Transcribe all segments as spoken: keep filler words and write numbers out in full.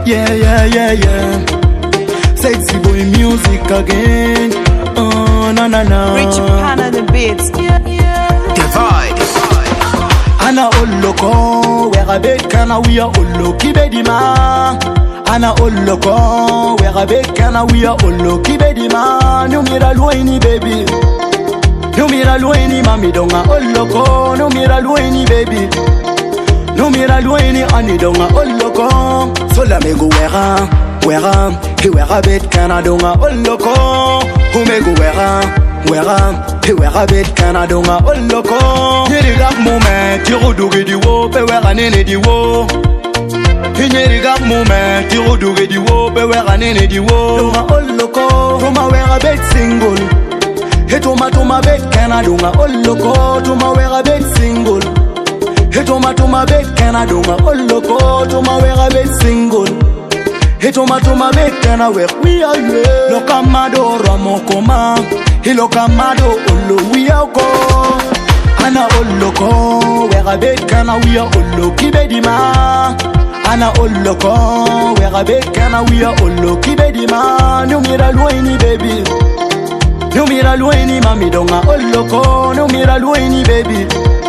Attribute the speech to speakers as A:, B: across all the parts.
A: Yeah, yeah, yeah, yeah. Sexy boy music again. Oh, na na na.
B: Rich Pan of the beats.
C: Divide.
A: Ana oloko, where a bit kana we are oloki bedima. Ana oloko, where a bit kana we are oloki bedima. No mira lueni baby. No mira lueni mami donga oloko. No mira lueni baby. No mira lueni ani donga oloko. So la me go wera, wera. He wera bit kana donga oloko. Who me go wera, wera. He wera bit kana donga oloko. Nyeri gap moment, tiro dugi di wo, pe wera nene di wo. Nyeri gap moment, tiro dugi di wo, pe wera nene di wo. Donga oloko, toma wera bit single. He toma toma bit kana donga oloko, toma wera bit single. He toma toma bit kana donga oloko, toma wera bit single. He toma toma bit kana we we are you. Loka mado ramokoma, he loka mado olo we are go. Ana oloko, wera bit kana we are olo kibedima. Ana oloko, wera bit kana we are olo kibedima. No mira lueni baby. No mira lueni mami donga oloko. No mira lueni baby.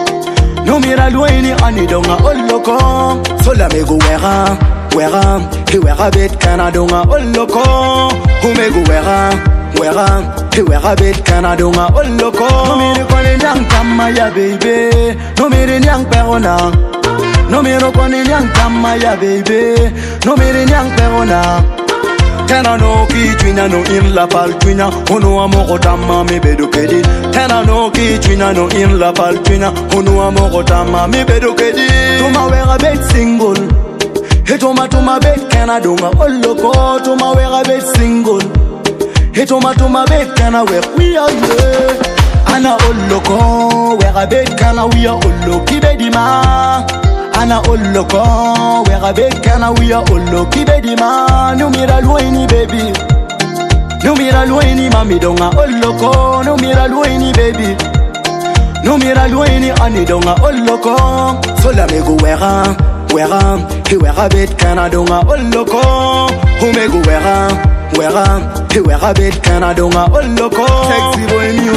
A: No mira lueni ani donga oloko. So la me go wera, wera. He wera bit kana donga oloko. Who me go wera, wera. He wera bit kana donga oloko. No me re kone nyang kama ya baby. No me re nyang perona. No me re kone nyang kama ya baby. No me re nyang perona. Tena no ki twina no in la pal twina. Ono amoro tama me bedo kedi. Tena no ki twina no in la pal twina. Ono amoro tama me bedo kedi. Toma wera bit single. He toma toma bit kana donga oloko. Toma wera bit single. He toma toma bit kana we we are you. Ana oloko wera bit kana we are oloki bedima. Ana oloko wera bit kana we are oloki bedima. No mira lueni baby. No mira lueni mami donga oloko. No mira lueni baby. No mira lueni ani donga oloko. So la me go wera, wera. He wera bit kana donga oloko. Who me go wera, wera. He wera bit kana donga oloko. Sexy boy music.